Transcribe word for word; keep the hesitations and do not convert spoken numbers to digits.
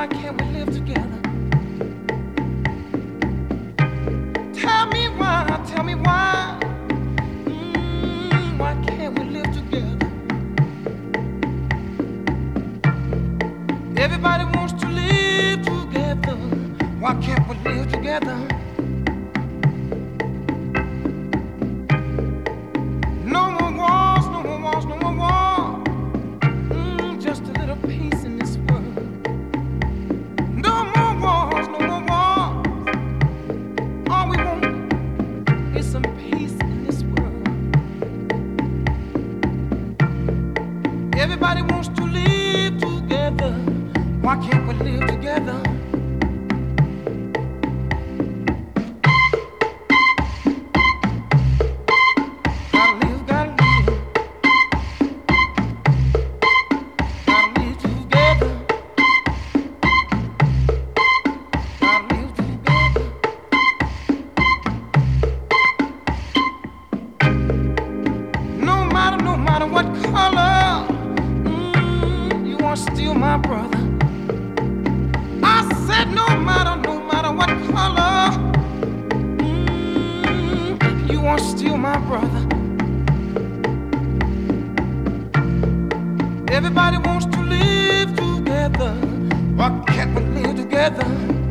why can't we live together? Tell me why, tell me why. Mm, why can't we live together? Everybody wants to live together. Why can't we live together? No more wars, no more wars, no more wars. Mm, just a little peace in this world. No more wars, no more wars. All we want is some peace in this world. Everybody wants to live together. Why can't we live together? Gotta live, gotta live. Gotta live together. Gotta live together. No matter, no matter what color, mm, you are still my brother. I said no matter, no matter what color, mm, you are still my brother. Everybody wants to live together. Why can't we live together?